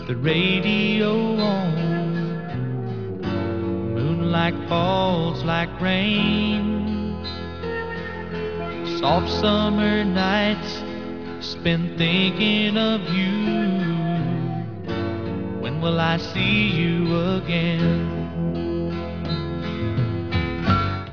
with the radio on. Moonlight falls like rain. Soft summer nights spent thinking of you. When will I see you again?